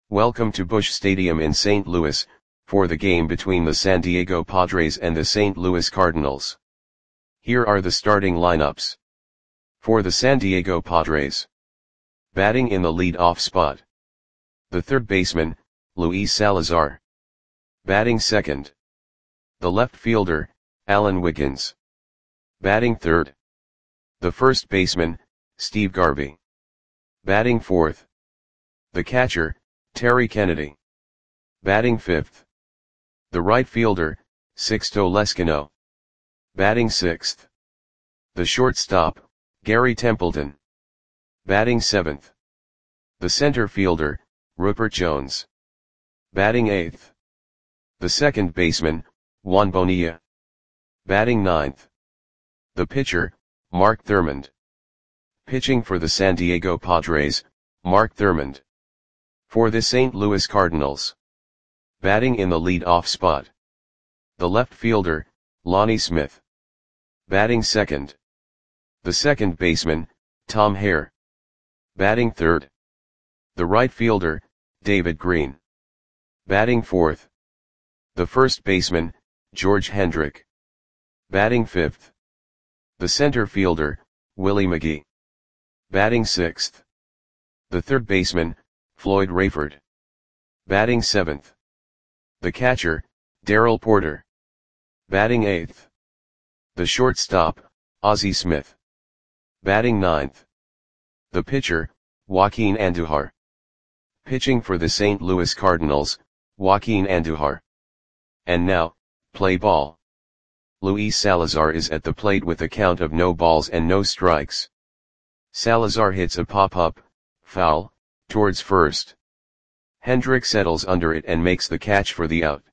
Welcome to Busch Stadium in St. Louis, for the game between the San Diego Padres and the St. Louis Cardinals. Here are the starting lineups. For the San Diego Padres. Batting in the lead-off spot. The third baseman, Luis Salazar. Batting second. The left fielder, Alan Wiggins. Batting third. The first baseman, Steve Garvey. Batting fourth. The catcher, Terry Kennedy. Batting fifth. The right fielder, Sixto Lezcano. Batting sixth. The shortstop, Gary Templeton. Batting seventh. The center fielder, Rupert Jones. Batting eighth. The second baseman, Juan Bonilla. Batting ninth. The pitcher, Mark Thurmond. Pitching for the San Diego Padres, Mark Thurmond. For the St. Louis Cardinals. Batting in the lead-off spot. The left fielder, Lonnie Smith. Batting second. The second baseman, Tom Hare. Batting third. The right fielder, David Green. Batting fourth. The first baseman, George Hendrick. Batting fifth. The center fielder, Willie McGee. Batting sixth. The third baseman, Floyd Rayford. Batting seventh. The catcher, Darrell Porter. Batting eighth. The shortstop, Ozzie Smith. Batting ninth. The pitcher, Joaquin Andujar. Pitching for the St. Louis Cardinals, Joaquin Andujar. And now, play ball. Luis Salazar is at the plate with a count of no balls and no strikes. Salazar hits a pop-up, foul, towards first. Hendrick settles under it and makes the catch for the out.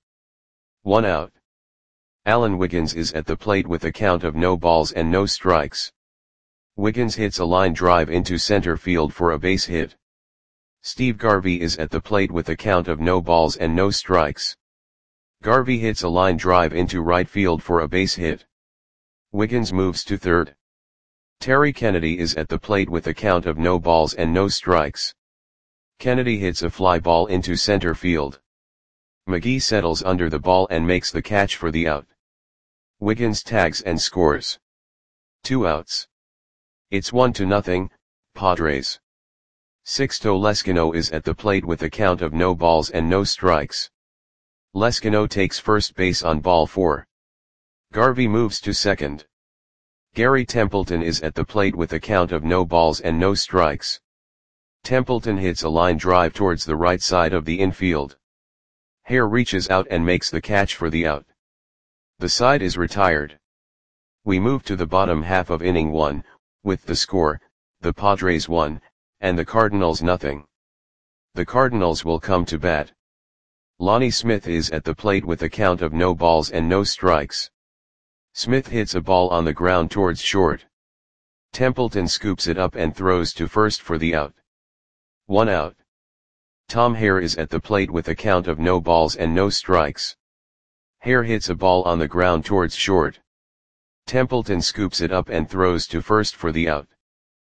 1 out. Alan Wiggins is at the plate with a count of no balls and no strikes. Wiggins hits a line drive into center field for a base hit. Steve Garvey is at the plate with a count of no balls and no strikes. Garvey hits a line drive into right field for a base hit. Wiggins moves to third. Terry Kennedy is at the plate with a count of no balls and no strikes. Kennedy hits a fly ball into center field. McGee settles under the ball and makes the catch for the out. Wiggins tags and scores. 2 outs. It's 1-0, Padres. Sixto Lezcano is at the plate with a count of no balls and no strikes. Lezcano takes first base on ball 4. Garvey moves to second. Gary Templeton is at the plate with a count of no balls and no strikes. Templeton hits a line drive towards the right side of the infield. Hare reaches out and makes the catch for the out. The side is retired. We move to the bottom half of inning 1, with the score, the Padres 1, and the Cardinals 0. The Cardinals will come to bat. Lonnie Smith is at the plate with a count of no balls and no strikes. Smith hits a ball on the ground towards short. Templeton scoops it up and throws to first for the out. 1 out. Tom Hare is at the plate with a count of no balls and no strikes. Hare hits a ball on the ground towards short. Templeton scoops it up and throws to first for the out.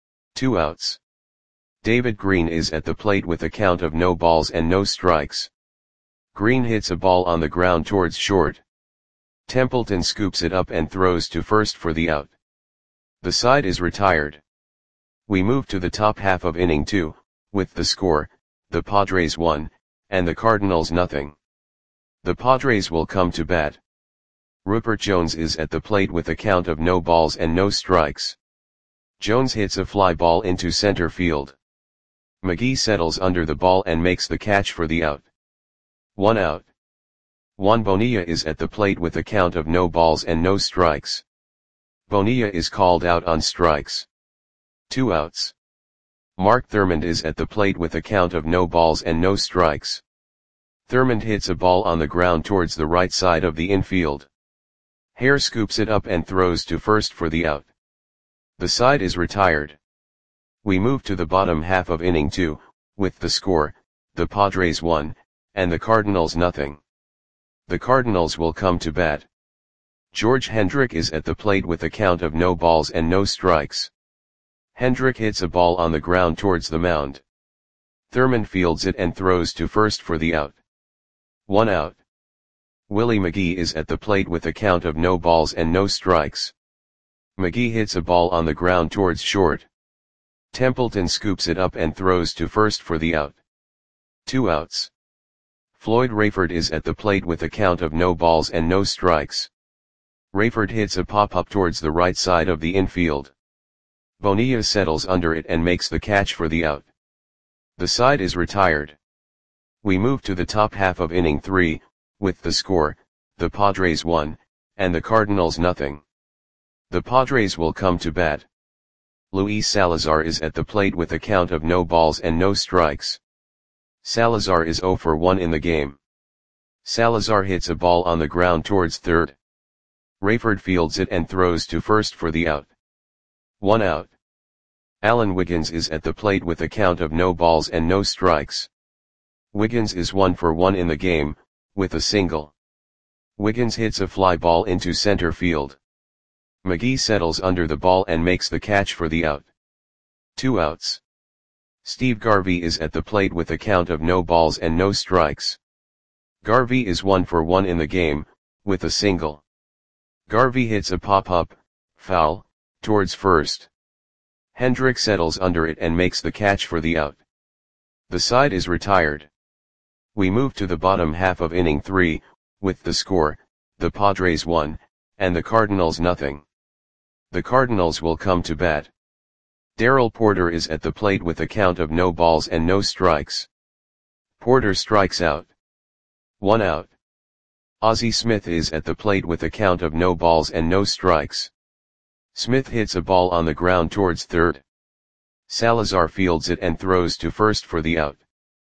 2 outs. David Green is at the plate with a count of no balls and no strikes. Green hits a ball on the ground towards short. Templeton scoops it up and throws to first for the out. The side is retired. We move to the top half of inning 2, with the score, the Padres 1, and the Cardinals 0. The Padres will come to bat. Rupert Jones is at the plate with a count of no balls and no strikes. Jones hits a fly ball into center field. McGee settles under the ball and makes the catch for the out. 1 out. Juan Bonilla is at the plate with a count of no balls and no strikes. Bonilla is called out on strikes. 2 outs. Mark Thurmond is at the plate with a count of no balls and no strikes. Thurmond hits a ball on the ground towards the right side of the infield. Hare scoops it up and throws to first for the out. The side is retired. We move to the bottom half of inning 2, with the score, the Padres 1, and the Cardinals 0. The Cardinals will come to bat. George Hendrick is at the plate with a count of no balls and no strikes. Hendrick hits a ball on the ground towards the mound. Thurman fields it and throws to first for the out. 1 out. Willie McGee is at the plate with a count of no balls and no strikes. McGee hits a ball on the ground towards short. Templeton scoops it up and throws to first for the out. 2 outs. Floyd Rayford is at the plate with a count of no balls and no strikes. Rayford hits a pop-up towards the right side of the infield. Bonilla settles under it and makes the catch for the out. The side is retired. We move to the top half of inning 3, with the score, the Padres 1, and the Cardinals nothing. The Padres will come to bat. Luis Salazar is at the plate with a count of no balls and no strikes. Salazar is 0 for 1 in the game. Salazar hits a ball on the ground towards third. Rayford fields it and throws to first for the out. 1 out. Alan Wiggins is at the plate with a count of no balls and no strikes. Wiggins is 1 for 1 in the game, with a single. Wiggins hits a fly ball into center field. McGee settles under the ball and makes the catch for the out. 2 outs. Steve Garvey is at the plate with a count of no balls and no strikes. Garvey is 1 for 1 in the game, with a single. Garvey hits a pop-up, foul, towards first. Hendrick settles under it and makes the catch for the out. The side is retired. We move to the bottom half of inning 3, with the score, the Padres 1, and the Cardinals nothing. The Cardinals will come to bat. Darrell Porter is at the plate with a count of no balls and no strikes. Porter strikes out. 1 out. Ozzie Smith is at the plate with a count of no balls and no strikes. Smith hits a ball on the ground towards third. Salazar fields it and throws to first for the out.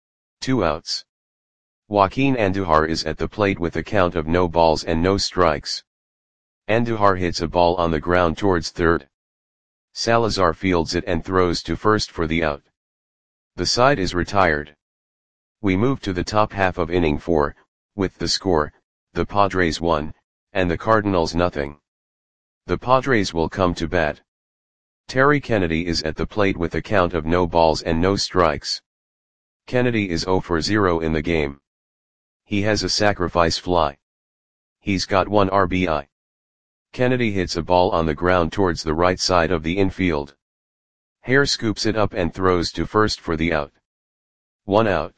2 outs. Joaquin Andujar is at the plate with a count of no balls and no strikes. Andujar hits a ball on the ground towards third. Salazar fields it and throws to first for the out. The side is retired. We move to the top half of inning 4, with the score, the Padres 1, and the Cardinals nothing. The Padres will come to bat. Terry Kennedy is at the plate with a count of no balls and no strikes. Kennedy is 0 for 0 in the game. He has a sacrifice fly. He's got 1 RBI. Kennedy hits a ball on the ground towards the right side of the infield. Hare scoops it up and throws to first for the out. 1 out.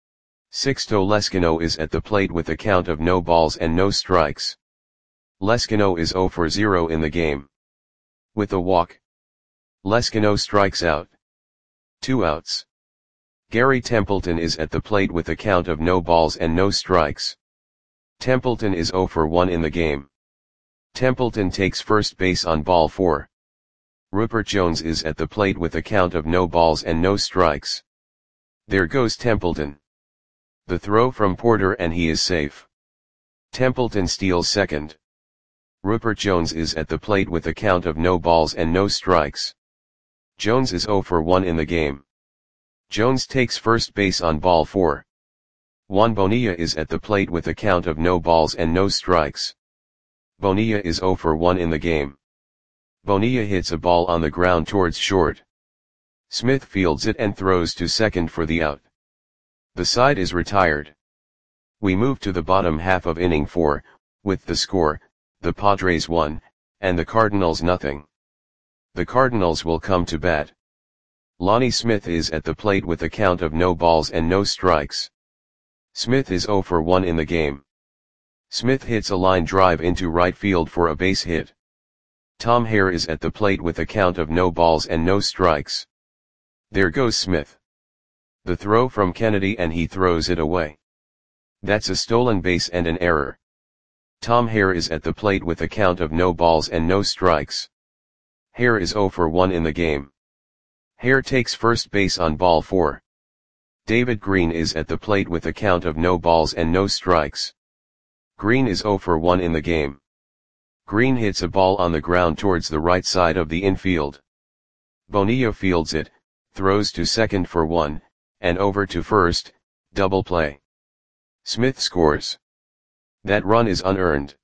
Sixto Leskino is at the plate with a count of no balls and no strikes. Leskino is 0 for 0 in the game. With a walk. Leskino strikes out. 2 outs. Gary Templeton is at the plate with a count of no balls and no strikes. Templeton is 0 for 1 in the game. Templeton takes first base on ball 4. Rupert Jones is at the plate with a count of no balls and no strikes. There goes Templeton. The throw from Porter and he is safe. Templeton steals second. Rupert Jones is at the plate with a count of no balls and no strikes. Jones is 0 for 1 in the game. Jones takes first base on ball 4. Juan Bonilla is at the plate with a count of no balls and no strikes. Bonilla is 0 for 1 in the game. Bonilla hits a ball on the ground towards short. Smith fields it and throws to second for the out. The side is retired. We move to the bottom half of inning 4, with the score, the Padres 1, and the Cardinals nothing. The Cardinals will come to bat. Lonnie Smith is at the plate with a count of no balls and no strikes. Smith is 0 for 1 in the game. Smith hits a line drive into right field for a base hit. Tom Hare is at the plate with a count of no balls and no strikes. There goes Smith. The throw from Kennedy and he throws it away. That's a stolen base and an error. Tom Hare is at the plate with a count of no balls and no strikes. Hare is 0 for 1 in the game. Hare takes first base on ball 4. David Green is at the plate with a count of no balls and no strikes. Green is 0 for 1 in the game. Green hits a ball on the ground towards the right side of the infield. Bonilla fields it, throws to second for 1, and over to first, double play. Smith scores. That run is unearned.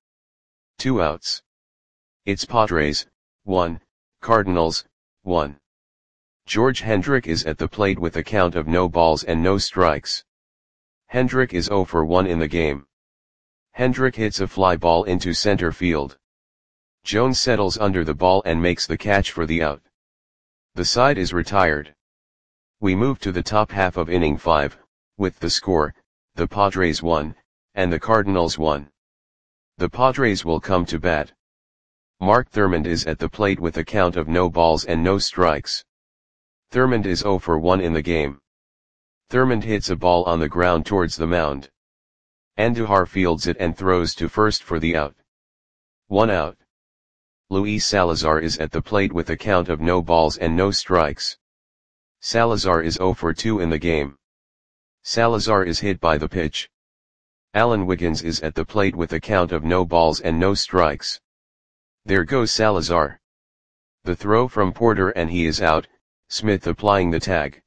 2 outs. It's Padres, 1, Cardinals, 1. George Hendrick is at the plate with a count of no balls and no strikes. Hendrick is 0 for 1 in the game. Hendrick hits a fly ball into center field. Jones settles under the ball and makes the catch for the out. The side is retired. We move to the top half of inning 5, with the score, the Padres 1, and the Cardinals 1. The Padres will come to bat. Mark Thurmond is at the plate with a count of no balls and no strikes. Thurmond is 0 for 1 in the game. Thurmond hits a ball on the ground towards the mound. Andujar fields it and throws to first for the out. 1 out. Luis Salazar is at the plate with a count of no balls and no strikes. Salazar is 0 for 2 in the game. Salazar is hit by the pitch. Alan Wiggins is at the plate with a count of no balls and no strikes. There goes Salazar. The throw from Porter and he is out, Smith applying the tag.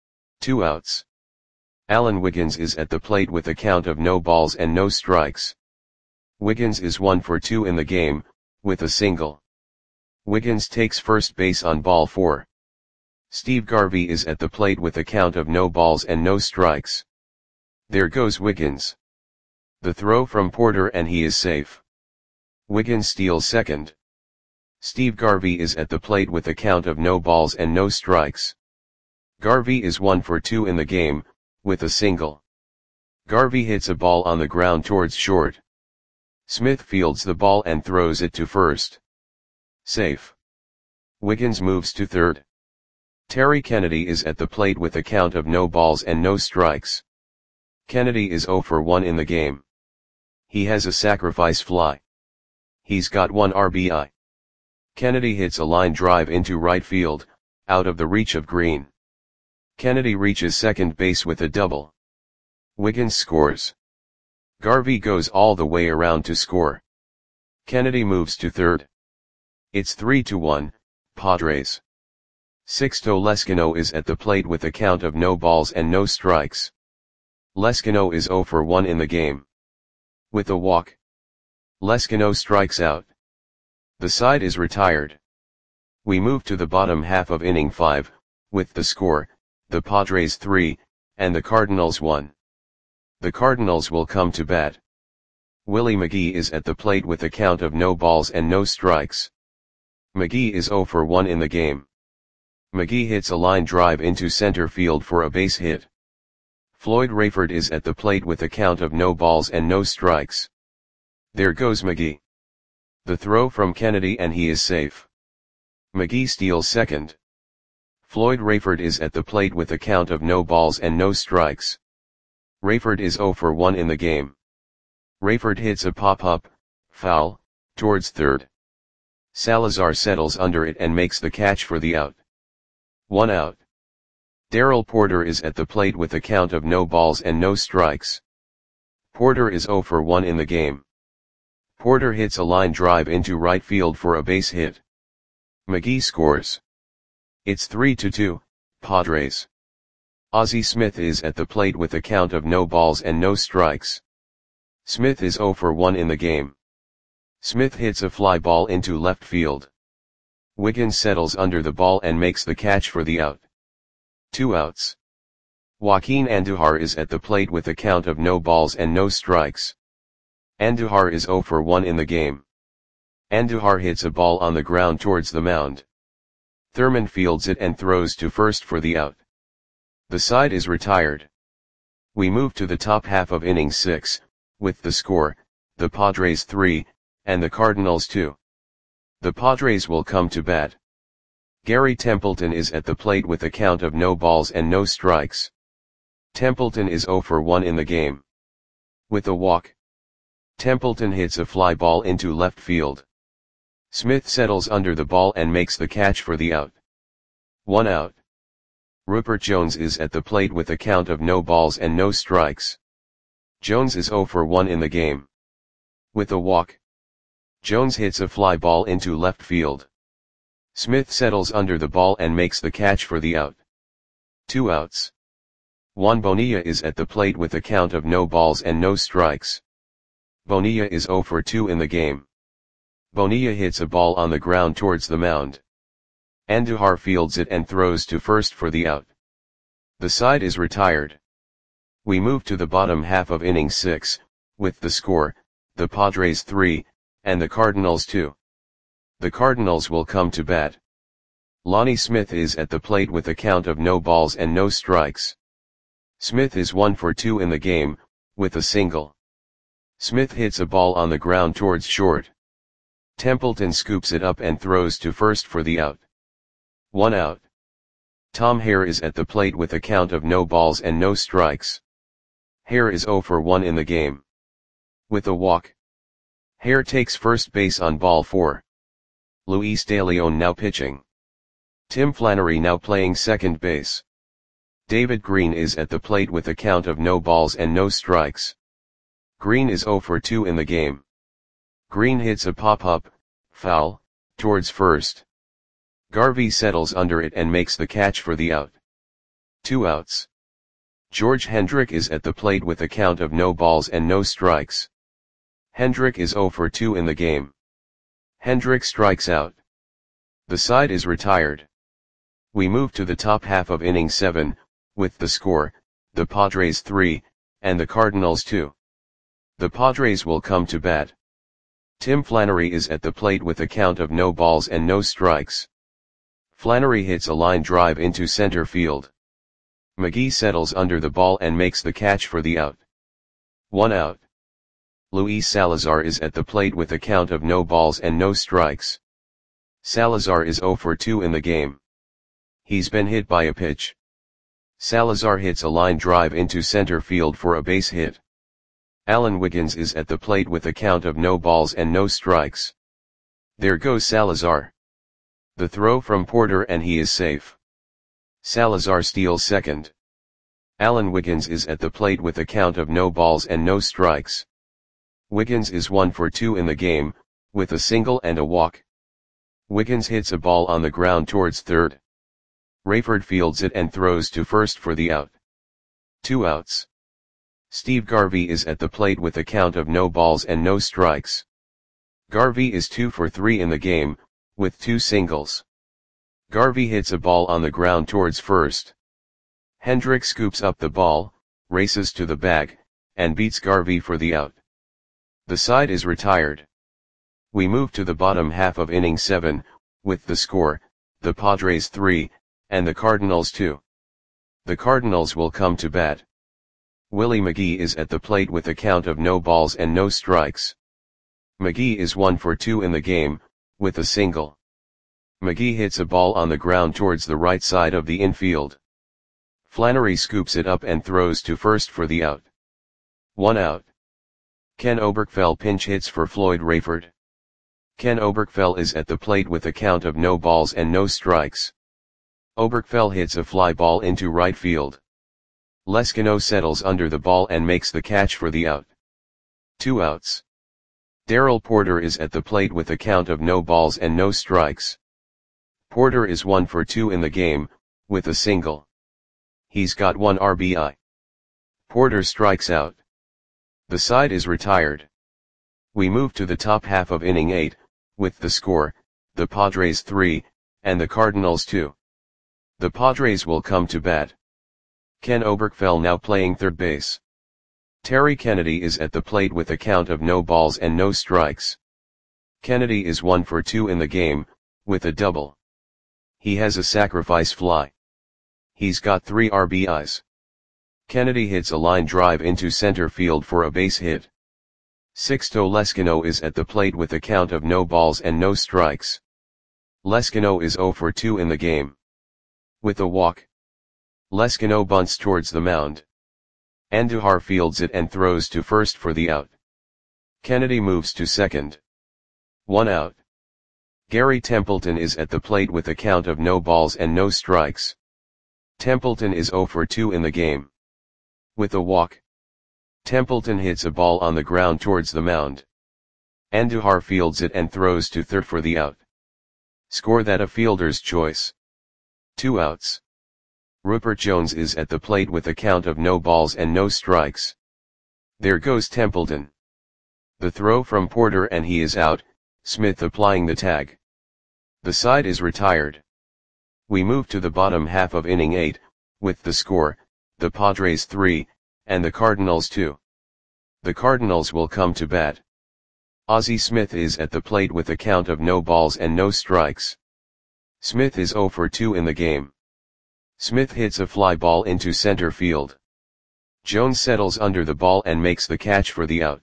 2 outs. Alan Wiggins is at the plate with a count of no balls and no strikes. Wiggins is 1 for 2 in the game, with a single. Wiggins takes first base on ball 4. Steve Garvey is at the plate with a count of no balls and no strikes. There goes Wiggins. The throw from Porter and he is safe. Wiggins steals second. Steve Garvey is at the plate with a count of no balls and no strikes. Garvey is 1 for 2 in the game, with a single. Garvey hits a ball on the ground towards short. Smith fields the ball and throws it to first. Safe. Wiggins moves to third. Terry Kennedy is at the plate with a count of no balls and no strikes. Kennedy is 0 for 1 in the game. He has a sacrifice fly. He's got 1 RBI. Kennedy hits a line drive into right field, out of the reach of Green. Kennedy reaches second base with a double. Wiggins scores. Garvey goes all the way around to score. Kennedy moves to third. It's 3-1, Padres. Sixto Leskino is at the plate with a count of no balls and no strikes. Leskino is 0 for 1 in the game. With a walk. Leskino strikes out. The side is retired. We move to the bottom half of inning 5, with the score, the Padres 3, and the Cardinals 1. The Cardinals will come to bat. Willie McGee is at the plate with a count of no balls and no strikes. McGee is 0 for 1 in the game. McGee hits a line drive into center field for a base hit. Floyd Rayford is at the plate with a count of no balls and no strikes. There goes McGee. The throw from Kennedy and he is safe. McGee steals second. Floyd Rayford is at the plate with a count of no balls and no strikes. Rayford is 0 for 1 in the game. Rayford hits a pop-up, foul, towards third. Salazar settles under it and makes the catch for the out. 1 out. Darrell Porter is at the plate with a count of no balls and no strikes. Porter is 0 for 1 in the game. Porter hits a line drive into right field for a base hit. McGee scores. It's 3-2, Padres. Ozzie Smith is at the plate with a count of no balls and no strikes. Smith is 0 for 1 in the game. Smith hits a fly ball into left field. Wiggins settles under the ball and makes the catch for the out. 2 outs. Joaquin Andujar is at the plate with a count of no balls and no strikes. Andujar is 0 for 1 in the game. Andujar hits a ball on the ground towards the mound. Thurmond fields it and throws to first for the out. The side is retired. We move to the top half of inning 6, with the score, the Padres 3, and the Cardinals 2. The Padres will come to bat. Gary Templeton is at the plate with a count of no balls and no strikes. Templeton is 0 for 1 in the game. With a walk. Templeton hits a fly ball into left field. Smith settles under the ball and makes the catch for the out. 1 out. Rupert Jones is at the plate with a count of no balls and no strikes. Jones is 0 for 1 in the game. With a walk. Jones hits a fly ball into left field. Smith settles under the ball and makes the catch for the out. 2 outs. Juan Bonilla is at the plate with a count of no balls and no strikes. Bonilla is 0 for 2 in the game. Bonilla hits a ball on the ground towards the mound. Andujar fields it and throws to first for the out. The side is retired. We move to the bottom half of inning 6, with the score, the Padres 3, and the Cardinals 2. The Cardinals will come to bat. Lonnie Smith is at the plate with a count of no balls and no strikes. Smith is 1 for 2 in the game, with a single. Smith hits a ball on the ground towards short. Templeton scoops it up and throws to first for the out. 1 out. Tom Hare is at the plate with a count of no balls and no strikes. Hare is 0 for 1 in the game. With a walk. Hare takes first base on ball 4. Luis De Leon now pitching. Tim Flannery now playing second base. David Green is at the plate with a count of no balls and no strikes. Green is 0 for 2 in the game. Green hits a pop-up, foul, towards first. Garvey settles under it and makes the catch for the out. 2 outs. George Hendrick is at the plate with a count of no balls and no strikes. Hendrick is 0 for 2 in the game. Hendrick strikes out. The side is retired. We move to the top half of inning 7, with the score, the Padres 3, and the Cardinals 2. The Padres will come to bat. Tim Flannery is at the plate with a count of no balls and no strikes. Flannery hits a line drive into center field. McGee settles under the ball and makes the catch for the out. 1 out. Luis Salazar is at the plate with a count of no balls and no strikes. Salazar is 0 for 2 in the game. He's been hit by a pitch. Salazar hits a line drive into center field for a base hit. Alan Wiggins is at the plate with a count of no balls and no strikes. There goes Salazar. The throw from Porter and he is safe. Salazar steals second. Alan Wiggins is at the plate with a count of no balls and no strikes. Wiggins is 1 for 2 in the game, with a single and a walk. Wiggins hits a ball on the ground towards third. Rayford fields it and throws to first for the out. 2 outs. Steve Garvey is at the plate with a count of no balls and no strikes. Garvey is 2 for 3 in the game, with 2 singles. Garvey hits a ball on the ground towards first. Hendrick scoops up the ball, races to the bag, and beats Garvey for the out. The side is retired. We move to the bottom half of inning 7, with the score, the Padres 3, and the Cardinals 2. The Cardinals will come to bat. Willie McGee is at the plate with a count of no balls and no strikes. McGee is 1 for 2 in the game, with a single. McGee hits a ball on the ground towards the right side of the infield. Flannery scoops it up and throws to first for the out. 1 out. Ken Oberkfell pinch hits for Floyd Rayford. Ken Oberkfell is at the plate with a count of no balls and no strikes. Oberkfell hits a fly ball into right field. Leskino settles under the ball and makes the catch for the out. 2 outs. Darrell Porter is at the plate with a count of no balls and no strikes. Porter is 1 for 2 in the game, with a single. He's got 1 RBI. Porter strikes out. The side is retired. We move to the top half of inning 8, with the score, the Padres 3, and the Cardinals 2. The Padres will come to bat. Ken Oberkfell now playing third base. Terry Kennedy is at the plate with a count of no balls and no strikes. Kennedy is 1 for 2 in the game, with a double. He has a sacrifice fly. He's got 3 RBIs. Kennedy hits a line drive into center field for a base hit. Sixto Leskino is at the plate with a count of no balls and no strikes. Leskino is 0 for 2 in the game. With a walk. Leskino bunts towards the mound. Andujar fields it and throws to first for the out. Kennedy moves to second. 1 out. Gary Templeton is at the plate with a count of no balls and no strikes. Templeton is 0 for 2 in the game. With a walk. Templeton hits a ball on the ground towards the mound. Andujar fields it and throws to third for the out. Score that a fielder's choice. 2 outs. Rupert Jones is at the plate with a count of no balls and no strikes. There goes Templeton. The throw from Porter and he is out, Smith applying the tag. The side is retired. We move to the bottom half of inning 8, with the score, the Padres 3, and the Cardinals 2. The Cardinals will come to bat. Ozzie Smith is at the plate with a count of no balls and no strikes. Smith is 0 for 2 in the game. Smith hits a fly ball into center field. Jones settles under the ball and makes the catch for the out.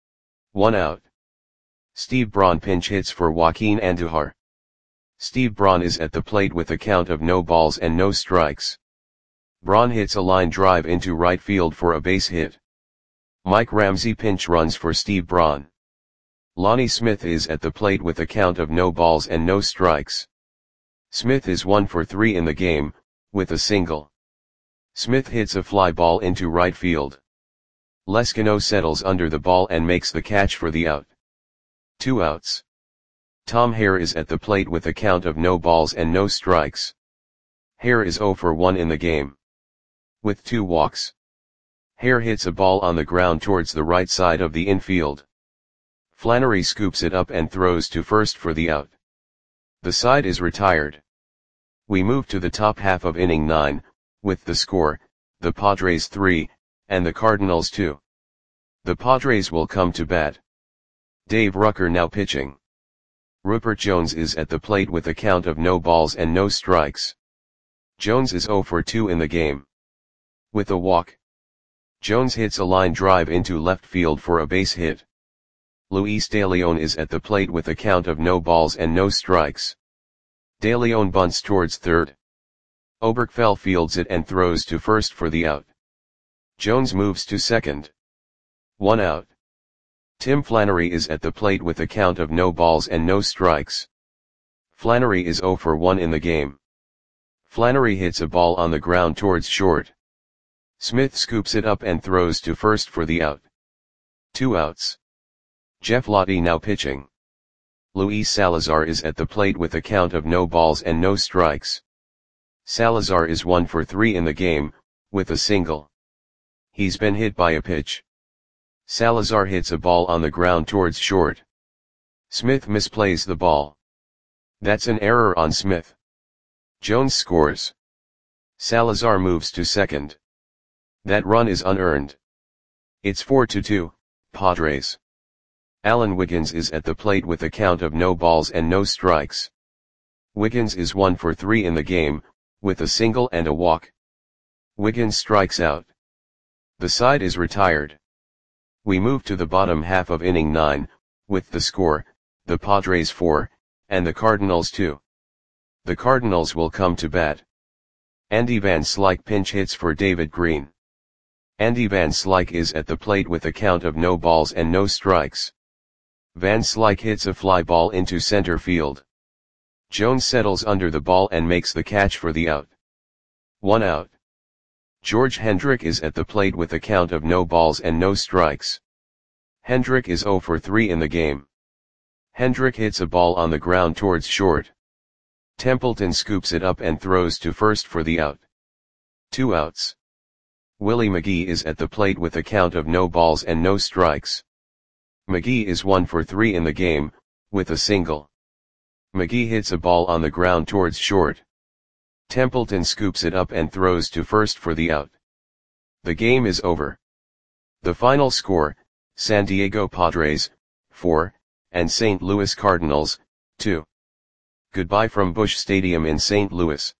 1 out. Steve Braun pinch hits for Joaquin Andujar. Steve Braun is at the plate with a count of no balls and no strikes. Braun hits a line drive into right field for a base hit. Mike Ramsey pinch runs for Steve Braun. Lonnie Smith is at the plate with a count of no balls and no strikes. Smith is 1 for 3 in the game, with a single. Smith hits a fly ball into right field. Leskino settles under the ball and makes the catch for the out. 2 outs. Tom Hare is at the plate with a count of no balls and no strikes. Hare is 0 for 1 in the game. With 2 walks. Hare hits a ball on the ground towards the right side of the infield. Flannery scoops it up and throws to first for the out. The side is retired. We move to the top half of inning 9, with the score, the Padres 3, and the Cardinals 2. The Padres will come to bat. Dave Rucker now pitching. Rupert Jones is at the plate with a count of no balls and no strikes. Jones is 0 for 2 in the game. With a walk. Jones hits a line drive into left field for a base hit. Luis De Leon is at the plate with a count of no balls and no strikes. De Leon bunts towards third. Oberkfell fields it and throws to first for the out. Jones moves to second. 1 out. Tim Flannery is at the plate with a count of no balls and no strikes. Flannery is 0 for 1 in the game. Flannery hits a ball on the ground towards short. Smith scoops it up and throws to first for the out. 2 outs. Jeff Lottie now pitching. Luis Salazar is at the plate with a count of no balls and no strikes. Salazar is 1 for 3 in the game, with a single. He's been hit by a pitch. Salazar hits a ball on the ground towards short. Smith misplays the ball. That's an error on Smith. Jones scores. Salazar moves to second. That run is unearned. It's 4-2, Padres. Alan Wiggins is at the plate with a count of no balls and no strikes. Wiggins is 1 for 3 in the game, with a single and a walk. Wiggins strikes out. The side is retired. We move to the bottom half of inning 9, with the score, the Padres 4, and the Cardinals 2. The Cardinals will come to bat. Andy Van Slyke pinch hits for David Green. Andy Van Slyke is at the plate with a count of no balls and no strikes. Van Slyke hits a fly ball into center field. Jones settles under the ball and makes the catch for the out. 1 out. George Hendrick is at the plate with a count of no balls and no strikes. Hendrick is 0 for 3 in the game. Hendrick hits a ball on the ground towards short. Templeton scoops it up and throws to first for the out. 2 outs. Willie McGee is at the plate with a count of no balls and no strikes. McGee is 1 for 3 in the game, with a single. McGee hits a ball on the ground towards short. Templeton scoops it up and throws to first for the out. The game is over. The final score, San Diego Padres, 4, and St. Louis Cardinals, 2. Goodbye from Busch Stadium in St. Louis.